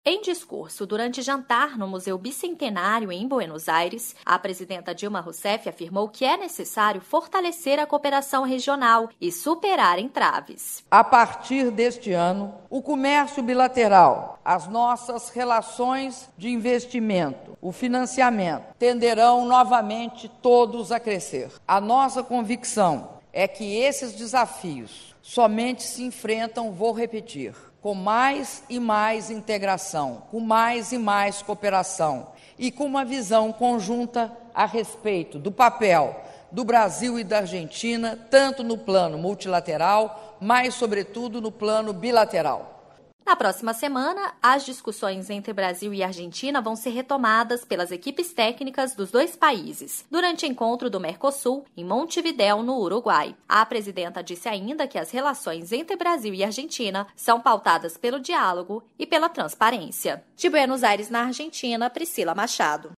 Em discurso durante jantar no Museu Bicentenário em Buenos Aires, a presidenta Dilma Rousseff afirmou que é necessário fortalecer a cooperação regional e superar entraves. A partir deste ano, o comércio bilateral, as nossas relações de investimento, o financiamento, tenderão novamente todos a crescer. A nossa convicção é que esses desafios somente se enfrentam, vou repetir, com mais e mais integração, com mais e mais cooperação e com uma visão conjunta a respeito do papel do Brasil e da Argentina, tanto no plano multilateral, mas, sobretudo, no plano bilateral. Na próxima semana, as discussões entre Brasil e Argentina vão ser retomadas pelas equipes técnicas dos dois países, durante o encontro do Mercosul em Montevidéu, no Uruguai. A presidenta disse ainda que as relações entre Brasil e Argentina são pautadas pelo diálogo e pela transparência. De Buenos Aires, na Argentina, Priscila Machado.